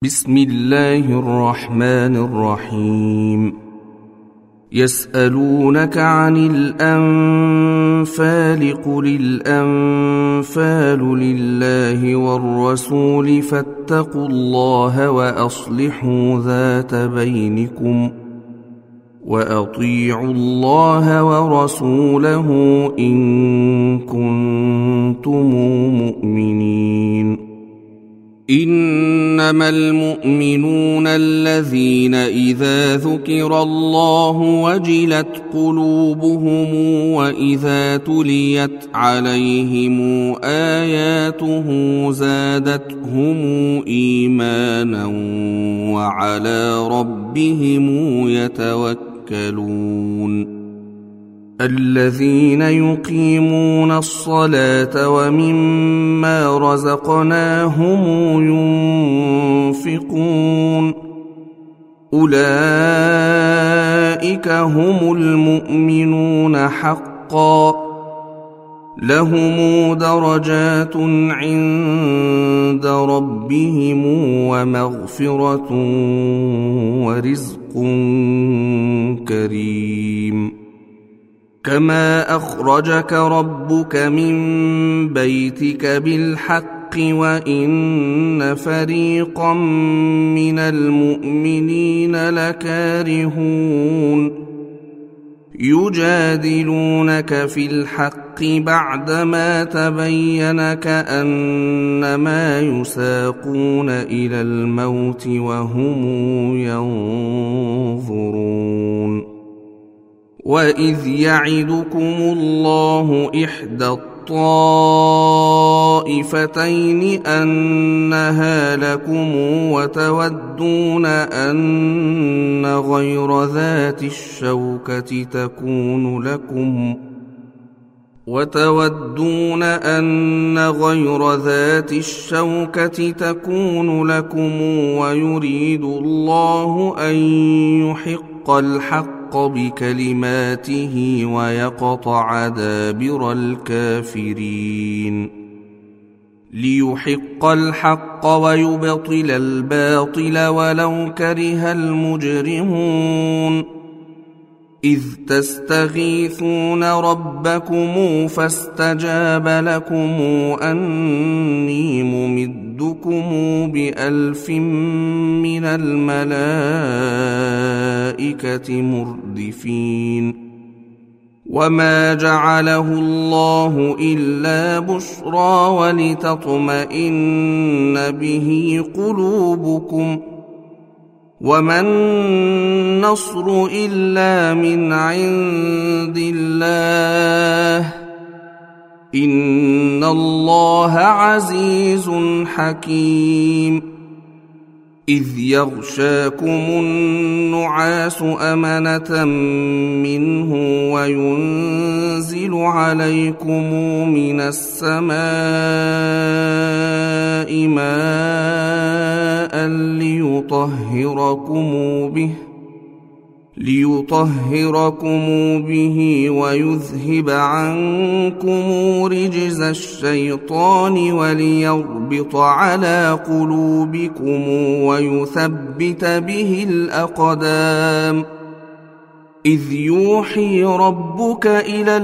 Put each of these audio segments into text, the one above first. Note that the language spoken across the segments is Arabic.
بسم الله الرحمن الرحيم. يسألونك عن الأنفال قل الأنفال لله والرسول فاتقوا الله وأصلحوا ذات بينكم وأطيعوا الله ورسوله إن كنتم مؤمنين. إنما المؤمنون الذين إذا ذكر الله وجلت قلوبهم وإذا تليت عليهم آياته زادتهم إيمانا وعلى ربهم يتوكلون. الذين يقيمون الصلاة ومما رزقناهم ينفقون أولئك هم المؤمنون حقا لهم درجات عند ربهم ومغفرة ورزق كريم. كما أخرجك ربك من بيتك بالحق وإن فريقا من المؤمنين لكارهون يجادلونك في الحق بعدما تبين كأنما يساقون إلى الموت وهم ينظرون. وإذ يعدكم الله إحدى الطائفتين أنها لكم وتودون أن غير ذات الشوكة تكون لكم ويريد الله أن يحق الحق بكلماته ويقطع دابر الكافرين. ليحق الحق ويبطل الباطل ولو كره المجرمون. إذ تستغيثون ربكم فاستجاب لكم أني ممدكم ب1000 من الملائكة مردفين. وما جعله الله إلا بشرى ولتطمئن به قلوبكم وما النصر إلا من عند الله إن الله عزيز حكيم. إذ يغشاكم النعاس أمنة منه وينزل عليكم من السماء ماء ليطهركم به ويذهب عنكم رجز الشيطان وليربط على قلوبكم ويثبت به الأقدام. إذ يوحي ربك إلى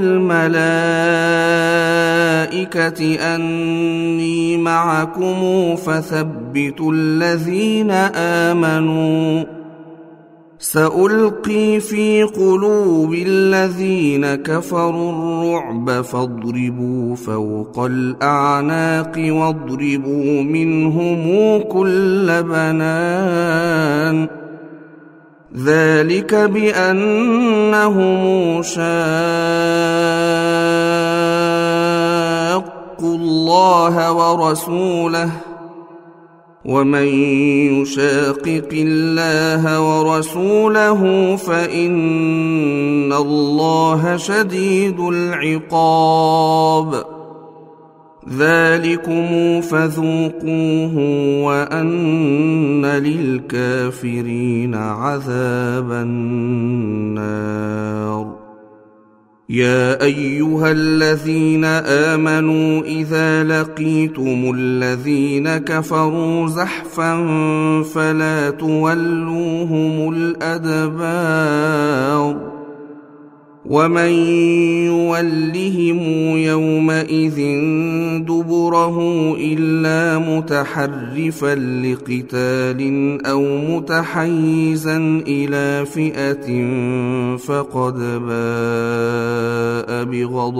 الملائكة أني معكم فثبتوا الذين آمنوا سألقي في قلوب الذين كفروا الرعب فاضربوا فوق الأعناق واضربوا منهم كل بنان. ذلك بأنهم شاقوا الله ورسوله ومن يشاقق الله ورسوله فإن الله شديد العقاب. ذلكم فذوقوه وأن للكافرين عذاب النار. يا أيها الذين آمنوا إذا لقيتم الذين كفروا زحفا فلا تولوهم الأدبار ومن يولهم يومئذ دبره إلا متحرفا لقتال أو متحيزا إلى فئة فقد باء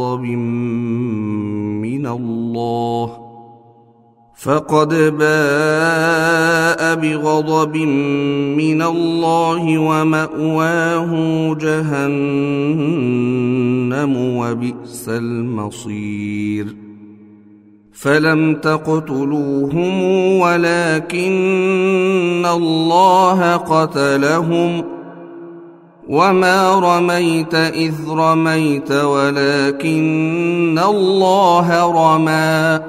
بغضب من الله ومأواه جهنم وبئس المصير فلم تقتلوهم ولكن الله قتلهم وما رميت إذ رميت ولكن الله رمى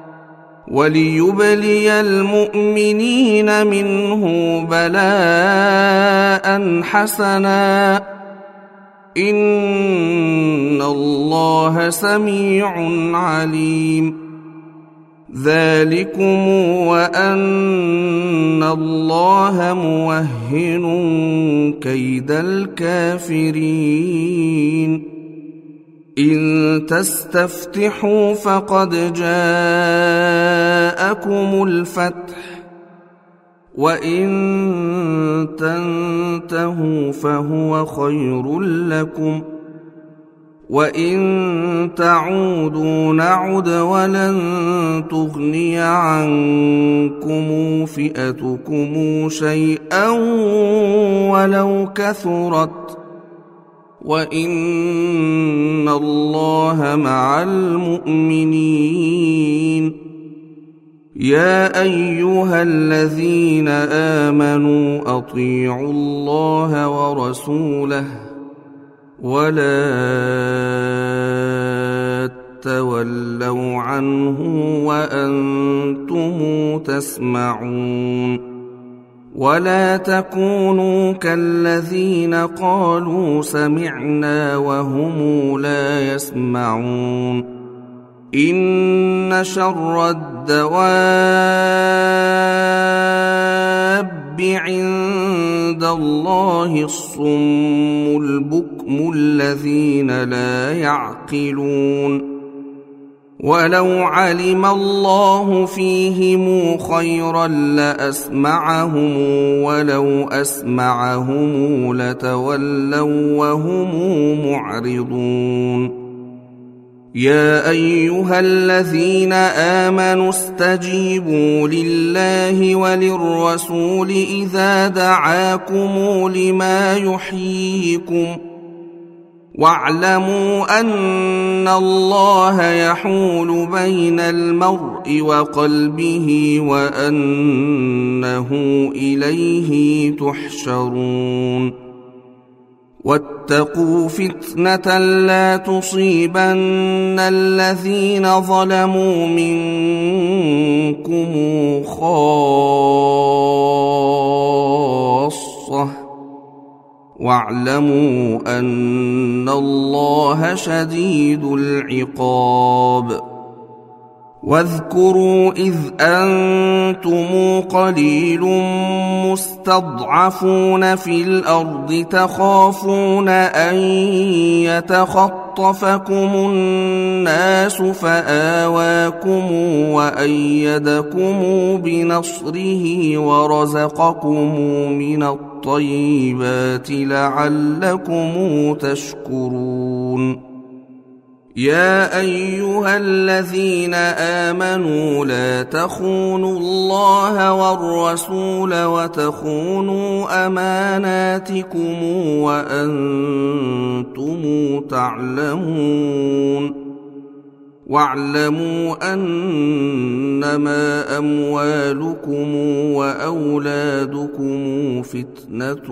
وليبلي المؤمنين منه بلاء حسنا إن الله سميع عليم ذلكم وأن الله موهن كيد الكافرين إن تستفتحوا فقد جاءكم الفتح وإن تنتهوا فهو خير لكم وإن تعودوا نعد ولن تغني عنكم فئتكم شيئا ولو كثرت وإن الله مع المؤمنين يا أيها الذين آمنوا أطيعوا الله ورسوله ولا تولوا عنه وأنتم تسمعون ولا تكونوا كالذين قالوا سمعنا وهم لا يسمعون إن شر الدواب عند الله الصم البكم الذين لا يعقلون ولو علم الله فيهم خيرا لأسمعهم ولو أسمعهم لتولوا وهم معرضون يا أيها الذين آمنوا استجيبوا لله وللرسول إذا دعاكم لما يحييكم واعلموا أن الله يحول بين المرء وقلبه وأنه إليه تحشرون واتقوا فتنة لا تصيبن الذين ظلموا منكم خاصة واعلموا أن الله شديد العقاب واذكروا إذ أنتم قليل مستضعفون في الأرض تخافون أن يتخطفكم الناس فآواكم وأيدكم بنصره ورزقكم من الطيبات لعلكم تشكرون يا أيها الذين آمنوا لا تخونوا الله والرسول وتخونوا أماناتكم وأنتم تعلمون واعلموا أنما أموالكم وأولادكم فتنة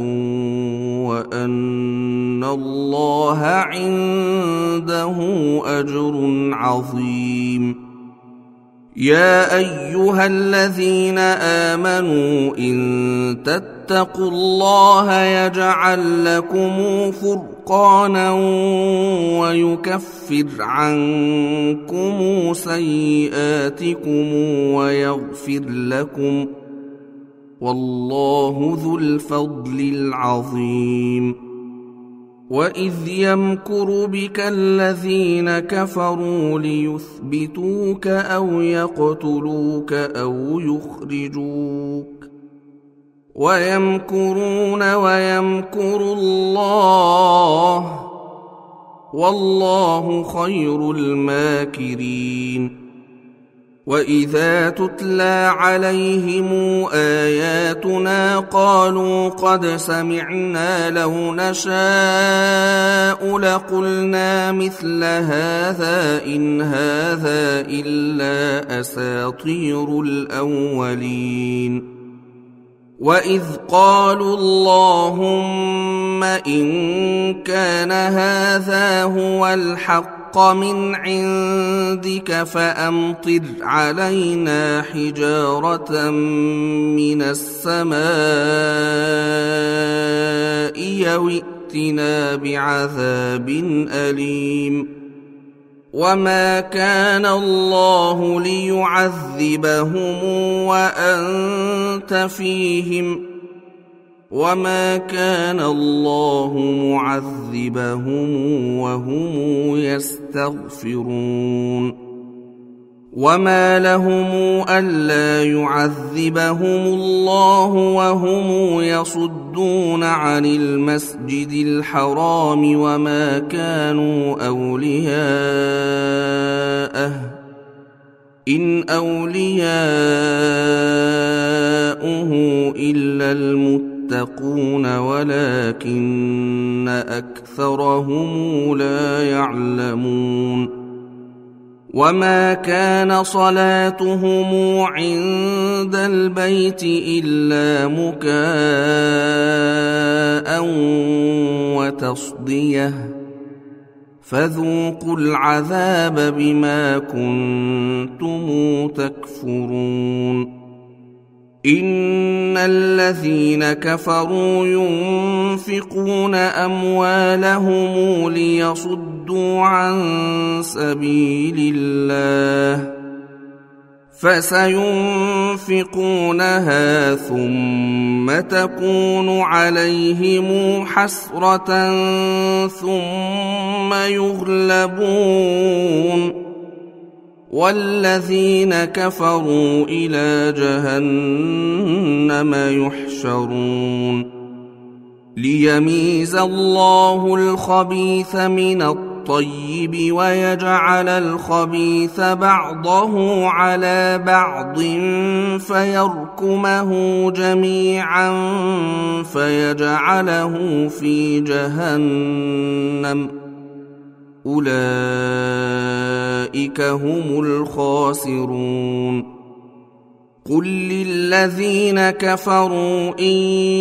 وأن الله عنده أجر عظيم يا أيها الذين آمنوا إن تتقوا الله يجعل لكم فرقانا فرقانا ويكفر عنكم سيئاتكم ويغفر لكم، والله ذو الفضل العظيم. وإذ يمكر بك الذين كفروا ليثبتوك أو يقتلوك أو يخرجوك، ويمكرون ويمكر الله، والله خير الماكرين. وإذا تتلى عليهم آياتنا قالوا قد سمعنا لو نشاء لقلنا مثل هذا إن هذا إلا أساطير الأولين. وإذ قالوا اللهم إن كان هذا هو الحق من عندك فأمطر علينا حجارة من السماء أو ائتنا بعذاب أليم. وما كان الله ليعذبهم وأنت فيهم، وما كان الله معذبهم وهم يستغفرون. وما لهم ألا يعذبهم الله وهم يصدون عن المسجد الحرام وما كانوا أولياءه إن أولياؤه إلا المتقون ولكن أكثرهم لا يعلمون. وما كان صلاتهم عند البيت إلا مكاء وتصدية، فذوقوا العذاب بما كنتم تكفرون. إن الذين كفروا ينفقون أموالهم ليصدوا عن سبيل الله فسينفقونها ثم تكون عليهم حسرة ثم يغلبون، والذين كفروا إلى جهنم يحشرون. ليميز الله الخبيث من الطيب ويجعل الخبيث بعضه على بعض فيركمه جميعا فيجعله في جهنم، أولئك هم الخاسرون. قل للذين كفروا إن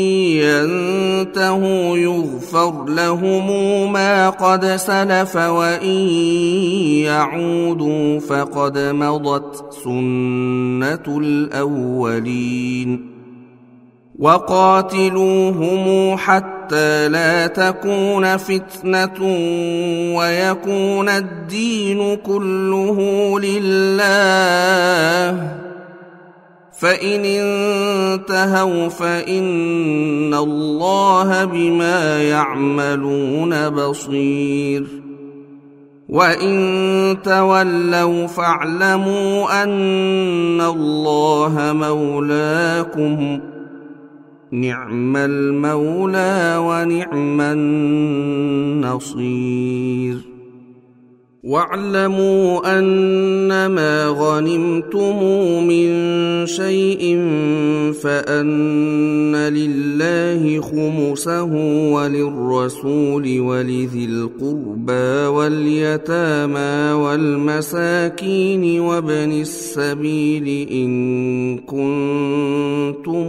ينتهوا يغفر لهم ما قد سلف وإن يعودوا فقد مضت سنة الأولين. وقاتلوهم حتى لا تكون فتنة ويكون الدين كله لله، فإن انتهوا فإن الله بما يعملون بصير. وإن تولوا فاعلموا أن الله مولاكم، نعم المولى ونعم النصير. واعلموا أنما غنمتم من شيء فأن لله خمسه وللرسول ولذي القربى واليتامى والمساكين وابن السبيل إن كنتم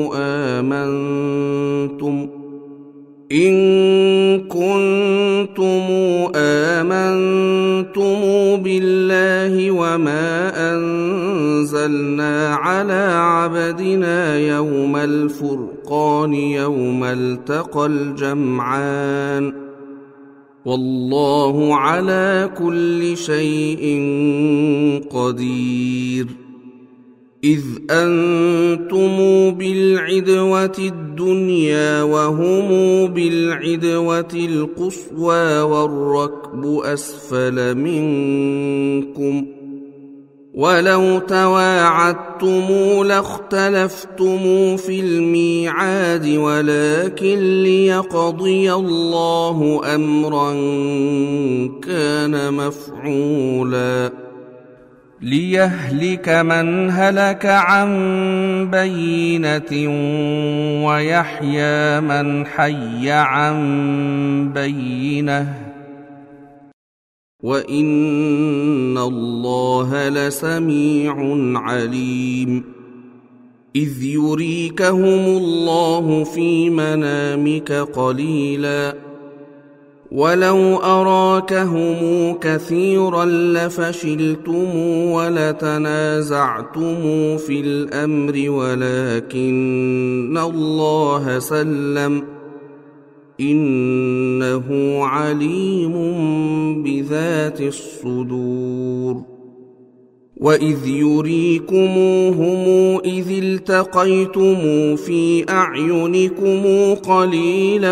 آمنتم بالله وما أنزلنا على عبدنا يوم الفرقان يوم التقى الجمعان والله على كل شيء قدير. إذ أنتم بالعدوة الدنيا وهم بالعدوة القصوى والركب أسفل منكم، ولو تواعدتم لاختلفتم في الميعاد، ولكن ليقضي الله أمرا كان مفعولا ليهلك من هلك عن بينة ويحيى من حي عن بينة، وإن الله لسميع عليم. إذ يريكهم الله في منامك قليلا، ولو أراكهم كثيرا لفشلتم ولتنازعتم في الأمر، ولكن الله سلم، إنه عليم بذات الصدور. وإذ يريكموهم إذ التقيتم في أعينكم قليلا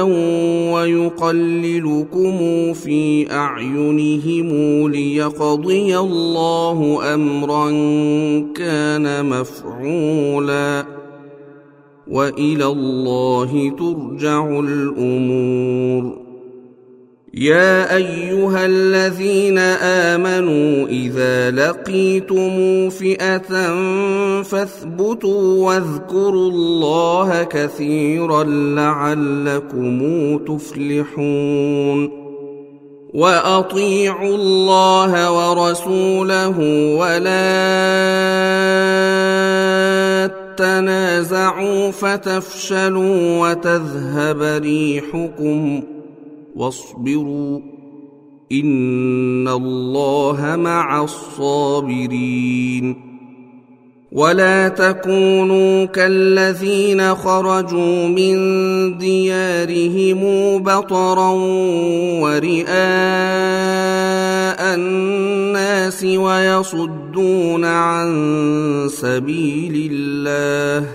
ويقللكم في أعينهم ليقضي الله أمرا كان مفعولا، وإلى الله ترجع الأمور. يا أيها الذين آمنوا إذا لقيتم فئة فاثبتوا واذكروا الله كثيرا لعلكم تفلحون. وأطيعوا الله ورسوله ولا تنازعوا فتفشلوا وتذهب ريحكم، واصبروا إن الله مع الصابرين. ولا تكونوا كالذين خرجوا من ديارهم بطرا ورئاء الناس ويصدون عن سبيل الله،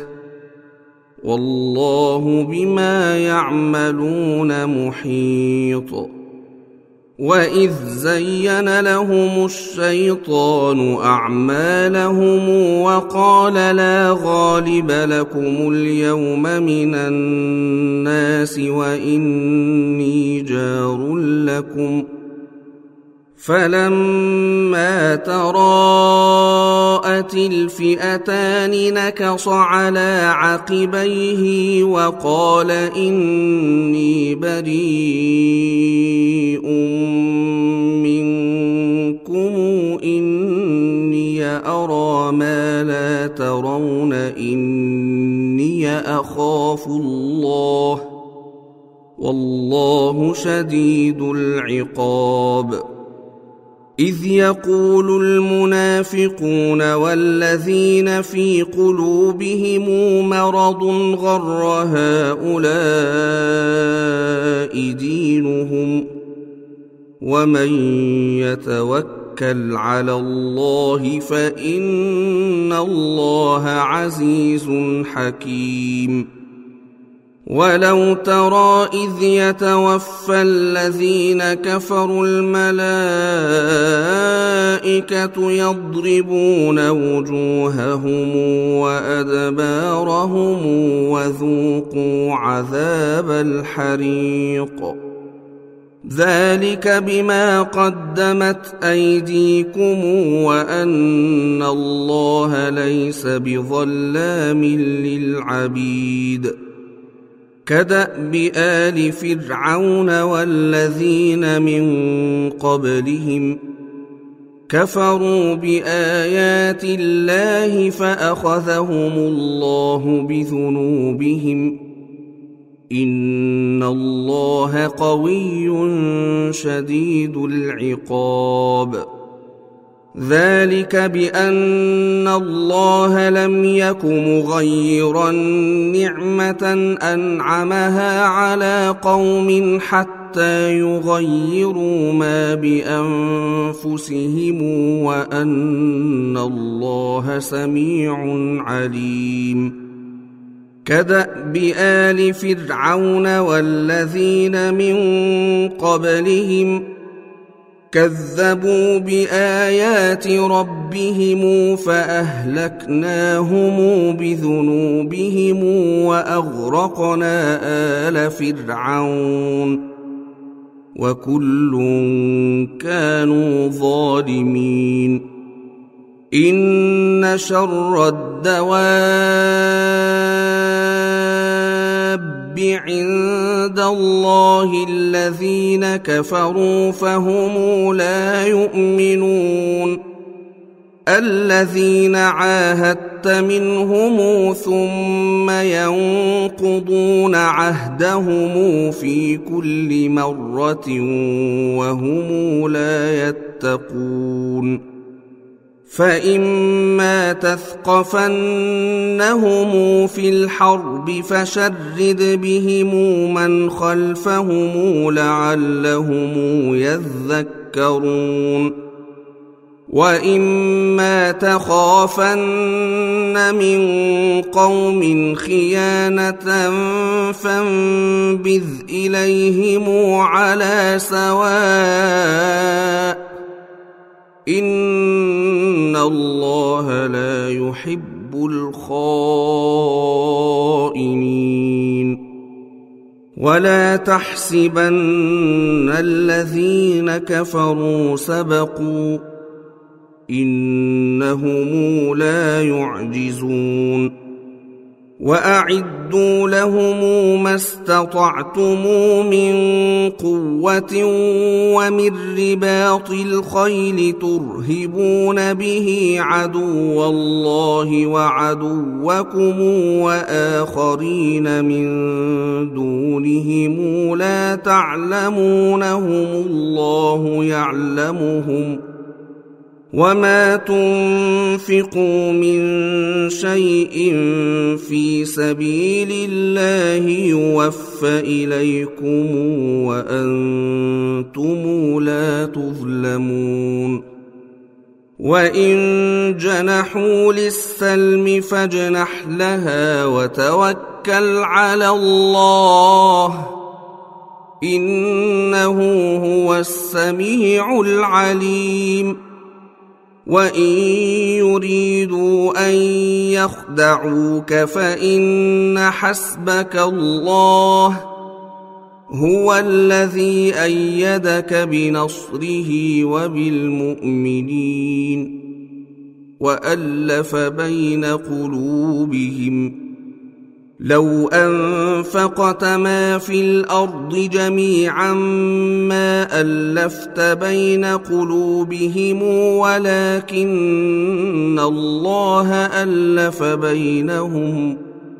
والله بما يعملون محيط. وإذ زين لهم الشيطان أعمالهم وقال لا غالب لكم اليوم من الناس وإني جار لكم، فلما تراءت الفئتان نكص على عقبيه وقال إني بريء منكم إني أرى ما لا ترون إني أخاف الله والله شديد العقاب. إذ يقول المنافقون والذين في قلوبهم مرض غر هؤلاء دينهم، ومن يتوكل على الله فإن الله عزيز حكيم. ولو ترى إذ يتوفى الذين كفروا الملائكة يضربون وجوههم وأدبارهم وذوقوا عذاب الحريق، ذلك بما قدمت أيديكم وأن الله ليس بظلام للعبيد. كدأب آل فرعون والذين من قبلهم كفروا بآيات الله فأخذهم الله بذنوبهم، إن الله قوي شديد العقاب. ذلك بأن الله لم يك مغيرا نعمة أنعمها على قوم حتى حتى يغيروا ما بأنفسهم وأن الله سميع عليم. كدأب آل فرعون والذين من قبلهم كذبوا بآيات ربهم فأهلكناهم بذنوبهم وأغرقنا آل فرعون وكل كانوا ظالمين. إن شر الدواب عند الله الذين كفروا فهم لا يؤمنون. الذين عاهدت منهم ثم ينقضون عهدهم في كل مرة وهم لا يتقون. فإما تثقفنهم في الحرب فشرد بهم من خلفهم لعلهم يذكرون. وإما تخافن من قوم خيانة فانبذ إليهم على سواء إن الله لا يحب الخائنين. ولا تحسبن الذين كفروا سبقوا إنهم لا يعجزون. وأعدوا لهم ما استطعتم من قوة ومن رباط الخيل ترهبون به عدو الله وعدوكم وآخرين من دونهم لا تعلمونهم الله يعلمهم. وما تنفقوا من شيء في سبيل الله يوفى إليكم وأنتم لا تظلمون. وإن جنحوا للسلم فاجنح لها وتوكل على الله إنه هو السميع العليم. وإن يريدوا أن يخدعوك فإن حسبك الله هو الذي أيدك بنصره وبالمؤمنين وألف بين قلوبهم. لو أنفقت ما في الأرض جميعا ما ألفت بين قلوبهم ولكن الله ألف بينهم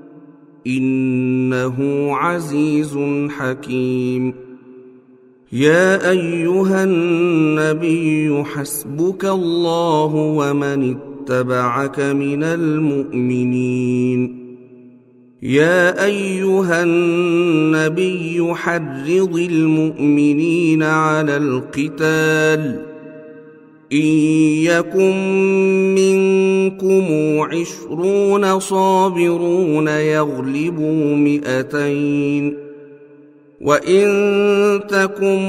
إنه عزيز حكيم. يا أيها النبي حسبك الله ومن اتبعك من المؤمنين. يا أيها النبي حرض المؤمنين على القتال إن يكن منكم 20 صابرون يغلبوا 200 وإن تكن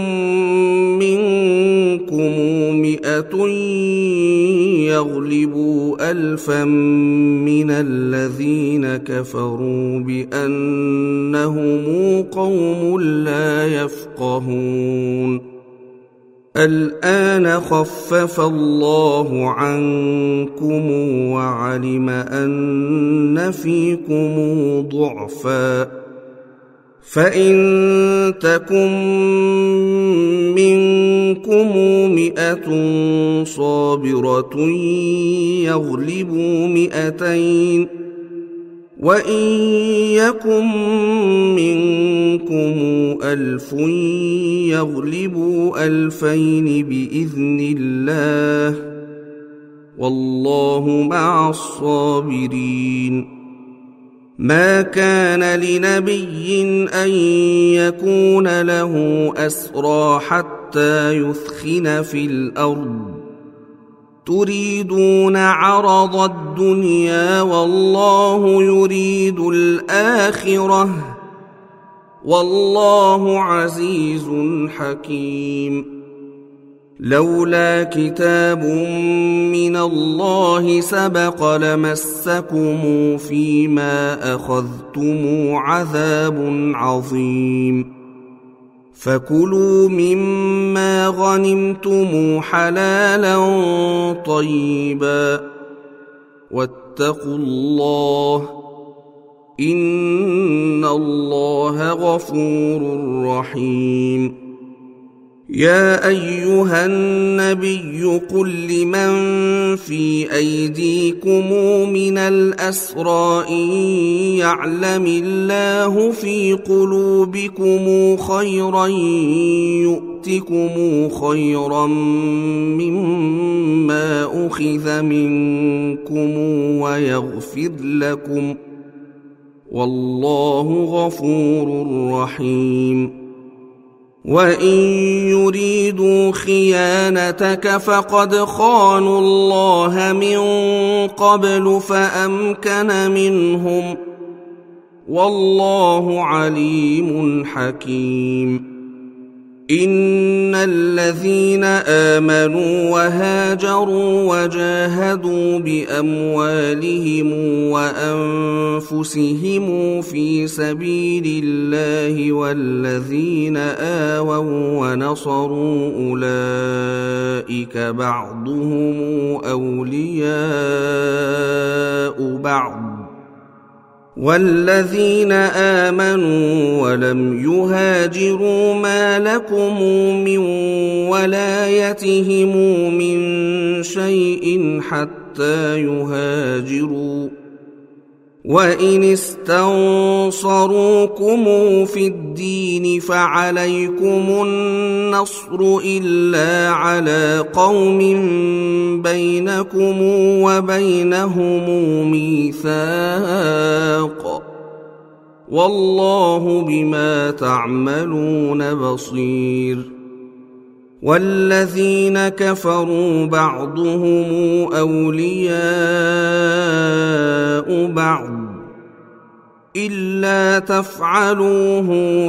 منكم 100 يغلبوا 1000 من الذين كفروا بأنهم قوم لا يفقهون. الآن خفف الله عنكم وعلم أن فيكم ضعفا فإن تكن منكم 100 صابرة يغلبوا 200 وإن يكن منكم 1000 يغلبوا 2000 بإذن الله والله مع الصابرين. ما كان لنبي أن يكون له أسرى حتى يثخن في الأرض تريدون عرض الدنيا والله يريد الآخرة والله عزيز حكيم لولا كتاب من الله سبق لمسكم فيما أخذتم عذاب عظيم فكلوا مما غنمتم حلالا طيبا واتقوا الله إن الله غفور رحيم يا أيها النبي قل لمن في أيديكم من الأسرى إن يعلم الله في قلوبكم خيرا يؤتكم خيرا مما أخذ منكم ويغفر لكم والله غفور رحيم وإن يريدوا خيانتك فقد خانوا الله من قبل فأمكن منهم والله عليم حكيم إن الذين آمنوا وهاجروا وجاهدوا بأموالهم وأنفسهم في سبيل الله والذين آووا ونصروا أولئك بعضهم أولياء بعض والذين آمنوا ولم يهاجروا ما لكم من ولايتهم من شيء حتى يهاجروا وإن استنصروكم في الدين فعليكم النصر إلا على قوم بينكم وبينهم ميثاق والله بما تعملون بصير والذين كفروا بعضهم أولياء بعض إلا تفعلوه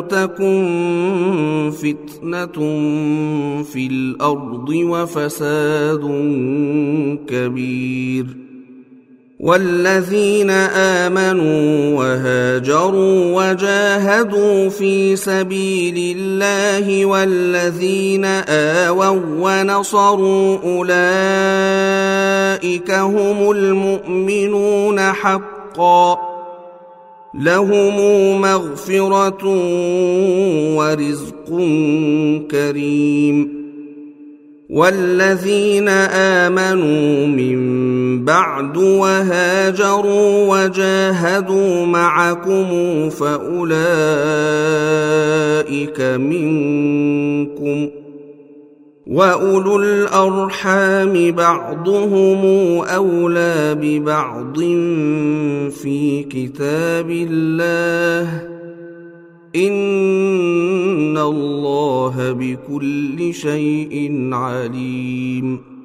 تكن فتنة في الأرض وفساد كبير والذين آمنوا وهاجروا وجاهدوا في سبيل الله والذين آووا ونصروا أولئك هم المؤمنون حقا لهم مغفرة ورزق كريم والذين آمنوا من بعد وهاجروا وجاهدوا معكم فأولئك منكم وأولو الأرحام بعضهم أولى ببعض في كتاب الله إن الله بكل شيء عليم